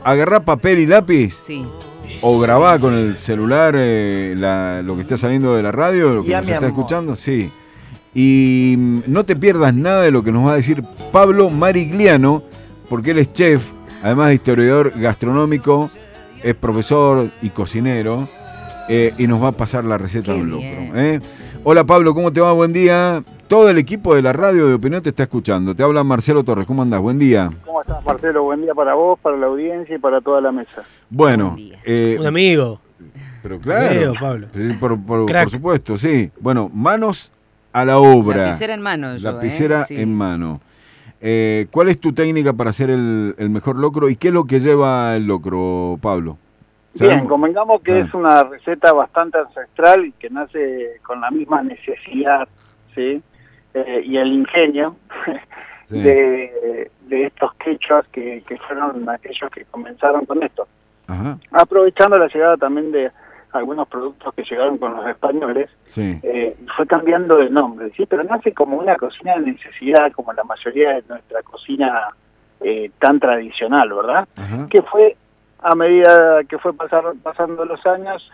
agarrá papel y lápiz. Sí. O grabá con el celular lo que está saliendo de la radio, lo que nos está escuchando. Sí. Y no te pierdas nada de lo que nos va a decir Pablo Marigliano, porque él es chef, además de historiador gastronómico, es profesor y cocinero, y nos va a pasar la receta de un locro. Hola Pablo, ¿cómo te va? Buen día. Todo el equipo de la radio de Opinión te está escuchando. Te habla Marcelo Torres. ¿Cómo andás? Buen día. ¿Cómo estás, Marcelo? Buen día para vos, para la audiencia y para toda la mesa. Bueno. Un amigo. Pero claro. Pablo. Por supuesto, sí. Bueno, manos a la obra. Lapicera en mano. Lapicera sí. en mano. ¿Cuál es tu técnica para hacer el mejor locro? ¿Y qué es lo que lleva el locro, Pablo? Bien, convengamos que es una receta bastante ancestral y que nace con la misma necesidad, ¿sí? Y el ingenio sí. de estos quechuas que fueron aquellos que comenzaron con esto. Ajá. Aprovechando la llegada también de algunos productos que llegaron con los españoles, sí. Fue cambiando de nombre, ¿sí? Pero nace como una cocina de necesidad, como la mayoría de nuestra cocina tan tradicional, ¿verdad? Ajá. Que fue, a medida que fue pasando los años,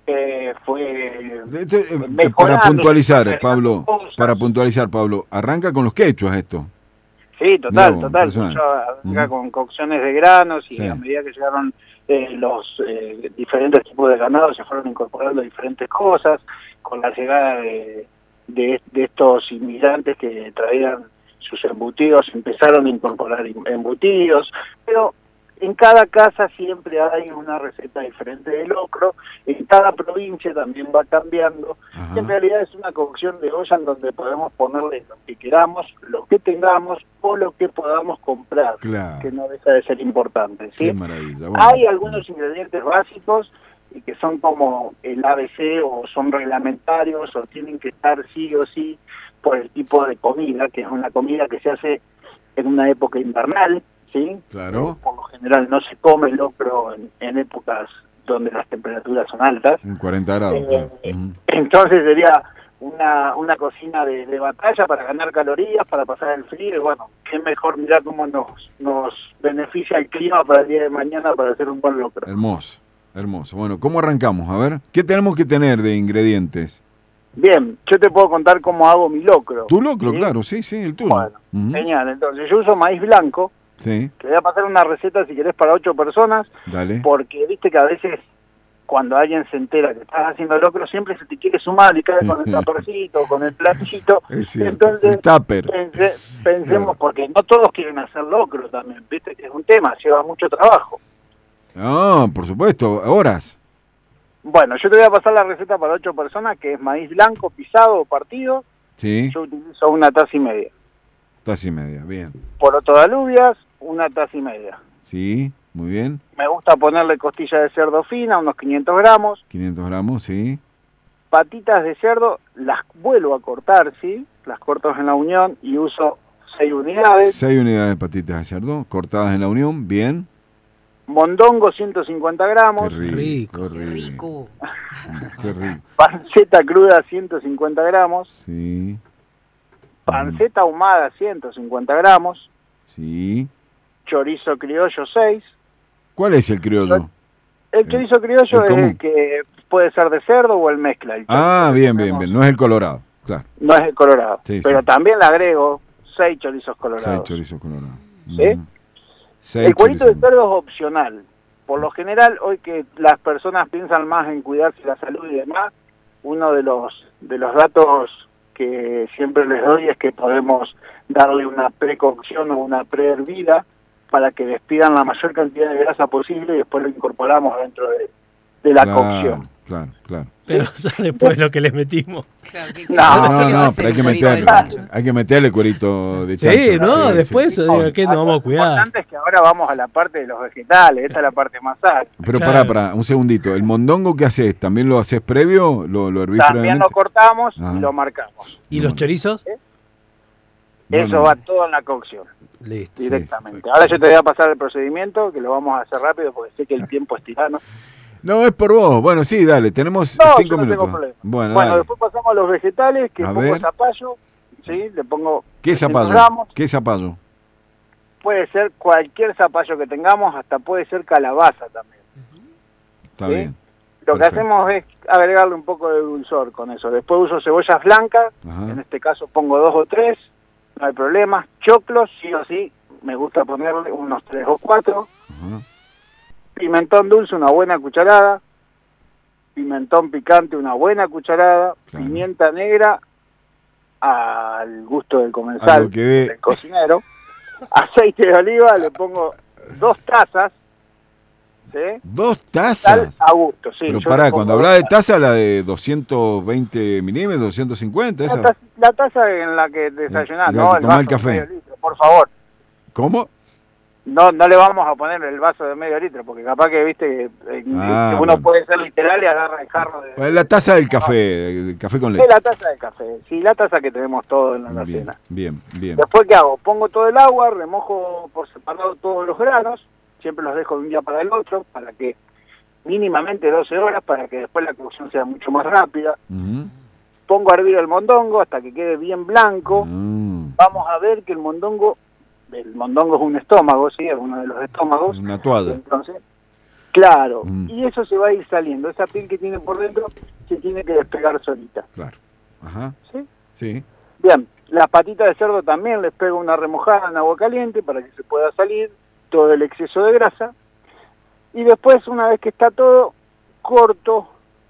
fue para puntualizar, Pablo, arranca con los quechuas esto. Sí, total. Personal. Arranca con cocciones de granos y sí. a medida que llegaron los diferentes tipos de ganado se fueron incorporando diferentes cosas, con la llegada de estos inmigrantes que traían sus embutidos, empezaron a incorporar embutidos, pero en cada casa siempre hay una receta diferente de locro, en cada provincia también va cambiando. Ajá. En realidad es una cocción de olla en donde podemos ponerle lo que queramos, lo que tengamos o lo que podamos comprar, claro. que no deja de ser importante, ¿sí? Qué maravilla. Bueno. Hay algunos ingredientes básicos y que son como el ABC o son reglamentarios o tienen que estar sí o sí por el tipo de comida, que es una comida que se hace en una época invernal, ¿sí? Claro. Por lo general no se come locro en épocas donde las temperaturas son altas. En 40 grados. Claro. Entonces sería una cocina de batalla para ganar calorías, para pasar el frío, y bueno, qué mejor mirar cómo nos beneficia el clima para el día de mañana para hacer un buen locro. Hermoso. Bueno, ¿cómo arrancamos? A ver, ¿qué tenemos que tener de ingredientes? Bien, yo te puedo contar cómo hago mi locro. ¿Tu locro? ¿Sí? Claro, sí, el tuyo. Bueno, genial. Entonces yo uso maíz blanco. Sí. Te voy a pasar una receta si querés para 8 personas. Dale. Porque viste que a veces cuando alguien se entera que estás haciendo locro siempre se te quiere sumar y cae con el tapercito, con el platito. Es cierto, entonces el tupper. Pensemos, claro. porque no todos quieren hacer locro también, viste que es un tema, lleva mucho trabajo. No, por supuesto, horas. Bueno, yo te voy a pasar la receta para 8 personas, que es maíz blanco pisado o partido. Sí. Yo utilizo 1 taza y media. Taza y media, bien. Poroto de alubias, 1 taza y media. Sí, muy bien. Me gusta ponerle costilla de cerdo fina, unos 500 gramos. 500 gramos, sí. Patitas de cerdo, las vuelvo a cortar, ¿sí? Las corto en la unión y uso 6 unidades. 6 unidades de patitas de cerdo, cortadas en la unión, bien. Mondongo, 150 gramos. Qué rico. Qué rico. Panceta cruda, 150 gramos. Sí. Panceta ahumada, 150 gramos. Sí. Chorizo criollo, 6. ¿Cuál es el criollo? El chorizo criollo es común. el que puede ser de cerdo o el mezcla. Bien. No es el colorado, claro. No es el colorado. Sí, pero sí. también le agrego 6 chorizos colorados. 6 chorizos colorados. ¿Sí? El cuerito de cerdo es opcional. Por lo general, hoy que las personas piensan más en cuidarse la salud y demás, uno de los datos que siempre les doy es que podemos darle una precocción o una prehervida para que despidan la mayor cantidad de grasa posible y después lo incorporamos dentro de la cocción. Claro. Pero ya después lo que les metimos. Claro, No, pero hay que meterle cuerito de chancho. Sí, ¿no? Después ¿qué nos vamos a cuidar? Lo importante es que ahora vamos a la parte de los vegetales, esta es la parte más alta. Pero Claro. pará, un segundito. ¿El mondongo qué haces? ¿También lo haces previo? ¿Lo hervís También previamente? lo cortamos Ajá. y lo marcamos. ¿Y los chorizos? Eso va todo en la cocción, Listo. directamente. Ahora yo te voy a pasar el procedimiento, que lo vamos a hacer rápido porque sé que el tiempo es tirano. No, es por vos. Bueno, sí, dale, tenemos No, 5 yo no minutos. tengo problema. Bueno, Bueno, dale. después pasamos a los vegetales, que A pongo ver. zapallo, ¿sí? Le pongo ¿Qué 300 zapallo? gramos. ¿Qué zapallo? puede ser cualquier zapallo que tengamos, hasta puede ser calabaza también. Está bien. Lo que hacemos es agregarle un poco de dulzor con eso. Después uso cebollas blancas, en este caso pongo 2 o 3, no hay problema. Choclos, sí o sí, me gusta ponerle unos 3 o 4. Pimentón dulce, una buena cucharada. Pimentón picante, una buena cucharada. Claro. Pimienta negra, al gusto del comensal, del cocinero. Aceite de oliva, le pongo 2 tazas. ¿Sí? 2 tazas. Sal a gusto, sí. Pero pará, cuando hablas de taza, la de 220 milímetros, 250, esa. La taza en la que desayunás, no el vaso el café. De medio litro, por favor. ¿Cómo? No le vamos a poner el vaso de medio litro, porque capaz que, viste, que uno puede ser literal y agarra el jarro de... La taza del café, el café con leche. Sí, la taza del café, sí, la taza que tenemos todo en la cena. Bien. Después, ¿qué hago? Pongo todo el agua, remojo por separado todos los granos, siempre los dejo de un día para el otro, para que mínimamente 12 horas, para que después la cocción sea mucho más rápida. Pongo a hervir el mondongo hasta que quede bien blanco. Vamos a ver que el mondongo es un estómago, ¿sí? Es uno de los estómagos. Una toalla. Entonces, claro, y eso se va a ir saliendo. Esa piel que tiene por dentro se tiene que despegar solita. Claro. Ajá. ¿Sí? Sí. Bien, las patitas de cerdo también les pego una remojada en agua caliente para que se pueda salir todo el exceso de grasa. Y después, una vez que está todo, corto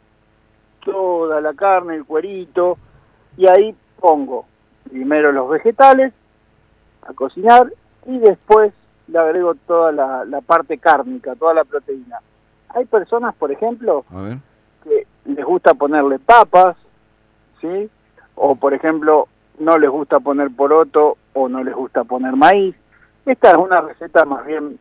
toda la carne, el cuerito, y ahí pongo primero los vegetales a cocinar y después le agrego toda la parte cárnica, toda la proteína. Hay personas, por ejemplo, que les gusta ponerle papas, ¿sí? O, por ejemplo, no les gusta poner poroto o no les gusta poner maíz. Esta es una receta más bien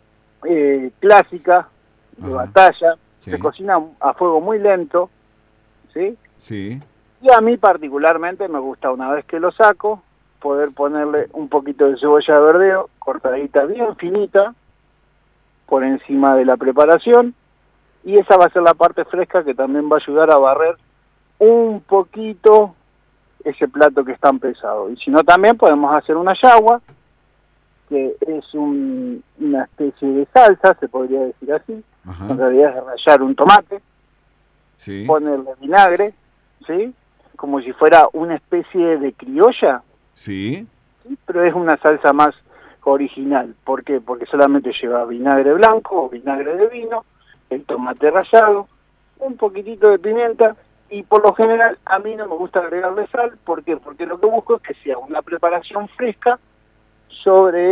clásica, de batalla, se cocina a fuego muy lento, ¿sí? Sí. Y a mí particularmente me gusta, una vez que lo saco, poder ponerle un poquito de cebolla de verdeo, cortadita bien finita, por encima de la preparación, y esa va a ser la parte fresca que también va a ayudar a barrer un poquito ese plato que es tan pesado. Y si no, también podemos hacer una yagua, que es una especie de salsa, se podría decir así. En realidad es rallar un tomate, ponerle vinagre, ¿sí? Como si fuera una especie de criolla. Sí, pero es una salsa más original. ¿Por qué? Porque solamente lleva vinagre blanco o vinagre de vino, el tomate rallado, un poquitito de pimienta, y por lo general a mí no me gusta agregarle sal. ¿Por qué? Porque lo que busco es que sea una preparación fresca sobre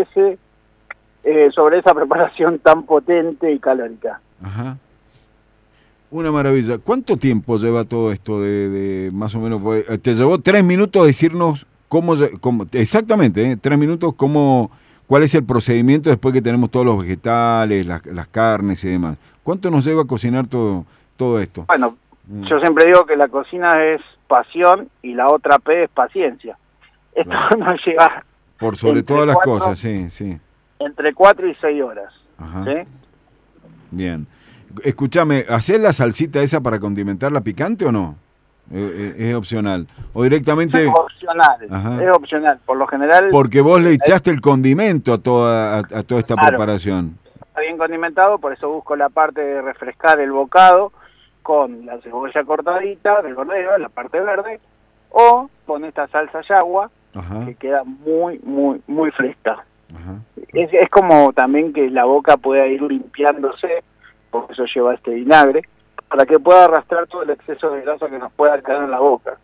esa preparación tan potente y calórica. Ajá. Una maravilla. ¿Cuánto tiempo lleva todo esto de más o menos? Te llevó 3 minutos decirnos cómo exactamente, 3 minutos, cuál es el procedimiento después que tenemos todos los vegetales, las carnes y demás. ¿Cuánto nos lleva a cocinar todo esto? Bueno, yo siempre digo que la cocina es pasión y la otra P es paciencia. Esto nos lleva... Por sobre todas las cosas, sí. Entre 4 y 6 horas. Ajá. ¿Sí? Bien. Escúchame, ¿hacés la salsita esa para condimentarla picante o no? Es opcional. O directamente... Es opcional, es opcional. Por lo general... Porque vos le echaste el condimento a toda esta preparación. Está bien condimentado, por eso busco la parte de refrescar el bocado con la cebolla cortadita, del verdeo, la parte verde, o con esta salsa yagua, que queda muy, muy, muy fresca. Es como también que la boca pueda ir limpiándose, por eso lleva este vinagre, para que pueda arrastrar todo el exceso de grasa que nos pueda quedar en la boca.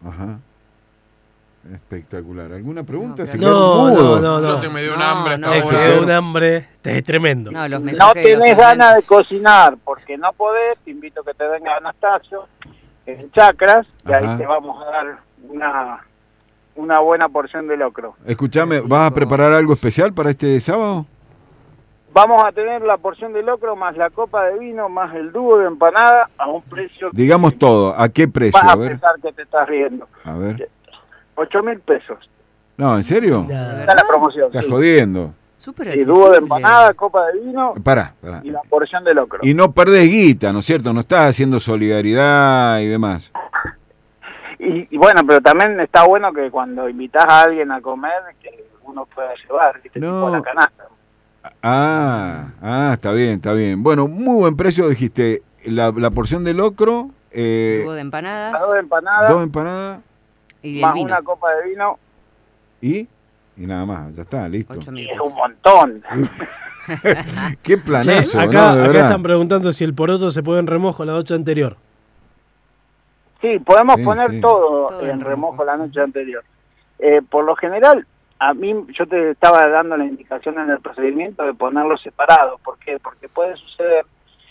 Espectacular. ¿Alguna pregunta? No. Yo me dio un hambre. Un hambre tremendo. No tenés ganas de cocinar, porque no podés, te invito a que te venga Anastasio en Chacras, y ahí te vamos a dar una buena porción de locro. Escuchame, ¿vas a preparar algo especial para este sábado? Vamos a tener la porción de locro más la copa de vino más el dúo de empanada a un precio... Digamos todo, ¿a qué precio? Vas a pensar que te estás riendo. A ver. 8.000 pesos. No, ¿en serio? Está la promoción. Estás jodiendo. Y dúo de empanada, copa de vino Pará. Y la porción de locro. Y no perdés guita, ¿no es cierto? No estás haciendo solidaridad y demás. Y bueno, pero también está bueno que cuando invitas a alguien a comer, que uno pueda llevar, ¿viste? Tipo la canasta. Está bien, está bien. Bueno, muy buen precio, dijiste. La porción de locro. 2 empanadas. 2 empanadas. 2 empanadas. Y más vino. una copa de vino. Y nada más, ya está, listo. 8.000 Es un montón. Qué planazo, Che, ¿no? De acá verdad. están preguntando si el poroto se pone en remojo la noche anterior. Sí, podemos Sí, poner sí. todo Todo en en remojo la noche anterior. Por lo general, a mí, yo te estaba dando la indicación en el procedimiento de ponerlos separados. ¿Por qué? Porque puede suceder...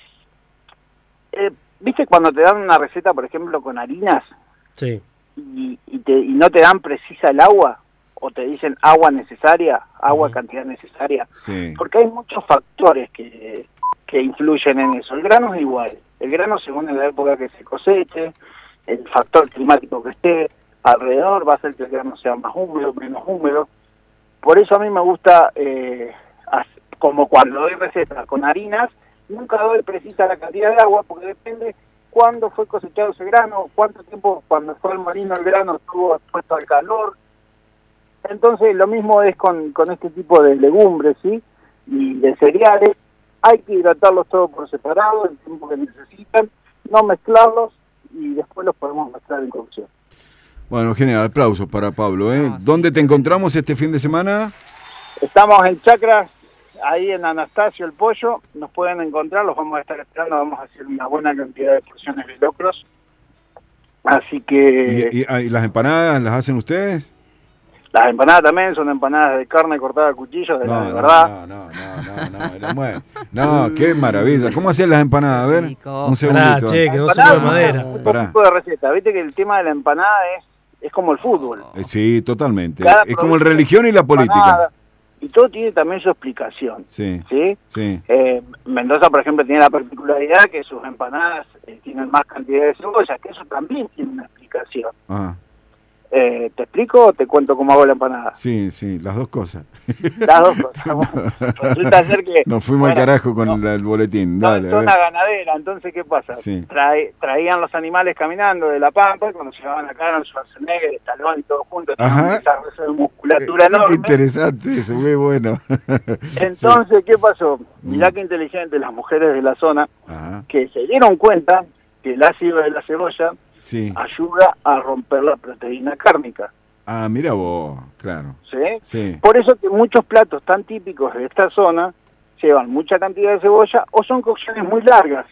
¿Viste cuando te dan una receta, por ejemplo, con harinas Sí. y no te dan precisa el agua? O te dicen agua necesaria, agua cantidad necesaria. Sí. Porque hay muchos factores que influyen en eso. El grano es igual. El grano según la época que se coseche, el factor climático que esté alrededor va a hacer que el grano sea más húmedo, menos húmedo. Por eso a mí me gusta, como cuando doy recetas con harinas, nunca doy precisa la cantidad de agua porque depende cuándo fue cosechado ese grano, cuánto tiempo cuando fue al molino el grano estuvo expuesto al calor. Entonces lo mismo es con este tipo de legumbres, ¿sí? Y de cereales. Hay que hidratarlos todos por separado, el tiempo que necesitan, no mezclarlos y después los podemos mezclar en cocción. Bueno, genial, aplausos para Pablo, ¿eh? No, sí. ¿Dónde te encontramos este fin de semana? Estamos en Chacras, ahí en Anastasio el Pollo, nos pueden encontrar, los vamos a estar esperando, vamos a hacer una buena cantidad de porciones de locros. Así que... ¿Y las empanadas las hacen ustedes? Las empanadas también son empanadas de carne cortada a cuchillo, de la de verdad. No, qué maravilla. ¿Cómo hacen las empanadas? A ver, Rico. un segundito. Pará, che, que no se Empanadas, de madera. un Pará. poquito de receta. Viste que el tema de la empanada es como el fútbol. Sí, totalmente. Cada Es como la producto religión y la política. empanada, y todo tiene también su explicación. Sí, ¿Sí? sí. Mendoza, por ejemplo, tiene la particularidad que sus empanadas tienen más cantidad de cebolla, que eso también tiene una explicación. Ah, ¿Te explico o te cuento cómo hago la empanada? sí, las dos cosas. Las dos cosas. Bueno, resulta ser que... Nos fuimos al bueno, carajo con no, el boletín. no, Dale, es a ver. zona ganadera, entonces ¿qué pasa? Sí. Traían los animales caminando de la pampa y cuando llegaban acá eran Schwarzenegger, Stallone y todo juntos, Ajá. esa de musculatura Qué enorme. interesante eso, muy bueno. Entonces, ¿qué pasó? Mirá Mm. qué inteligentes las mujeres de la zona Ajá, que se dieron cuenta que el ácido de la cebolla sí. ayuda a romper la proteína cárnica. Ah, mira vos, claro. ¿Sí? Sí. Por eso que muchos platos tan típicos de esta zona llevan mucha cantidad de cebolla o son cocciones muy largas.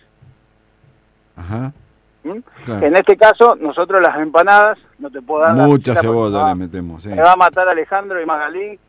Ajá, ¿Mm? claro. En este caso, nosotros las empanadas, no te puedo dar la Mucha receta porque cebolla le metemos, sí. me va a matar Alejandro y Magalí.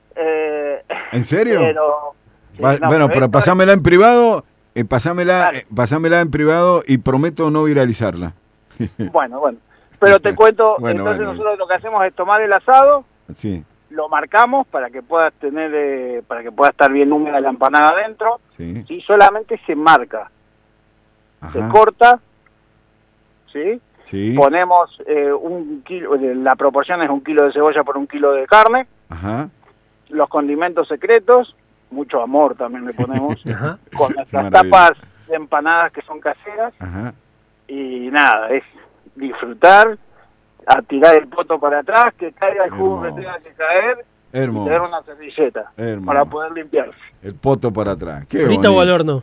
¿En serio? Pero, sí, no, Bueno, pero esto- pasámela en privado, Dale. pasámela en privado y prometo no viralizarla. Bueno. Pero te cuento, Bueno, entonces bueno. nosotros lo que hacemos es tomar el asado, Sí, lo marcamos para que puedas tener, para que pueda estar bien húmeda la empanada adentro, sí. y solamente se marca, se Ajá, corta, ¿sí? sí. Ponemos 1 kilo, la proporción es 1 kilo de cebolla por 1 kilo de carne, Ajá, los condimentos secretos, mucho amor también le ponemos, Ajá. con nuestras Maravilla. tapas de empanadas que son caseras, ajá. y nada, es disfrutar, a tirar el poto para atrás, que caiga el jugo que Hermoso. tenga que caer, y tener Hermoso. una servilleta Hermoso. para poder limpiarse. El poto para atrás. Qué ¿Frita o bonito. al horno?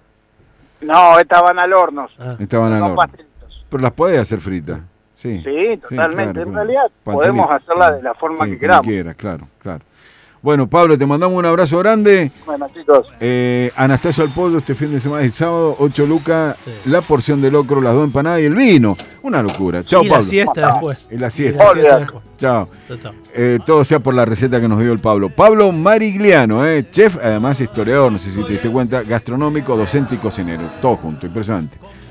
No, estas van al horno, Ah. Estaban al son horno. pastelitos. Pero las podés hacer fritas. Sí. Sí, totalmente. claro, En claro. realidad podemos Pastelito. hacerla de la forma Sí, que como queramos. quieras, claro, claro. Bueno, Pablo, te mandamos un abrazo grande. Bueno, chicos, Anastasio al pollo este fin de semana, el sábado, 8 lucas, Sí. la porción de locro, las 2 empanadas y el vino. Una locura. Chao, Y Pablo. la siesta después. Y la Y siesta. la siesta Olga. después. Chao. Chao, chao. Todo sea por la receta que nos dio el Pablo. Pablo Marigliano, chef, además historiador, no sé si te diste cuenta, gastronómico, docente y cocinero. Todo junto, impresionante.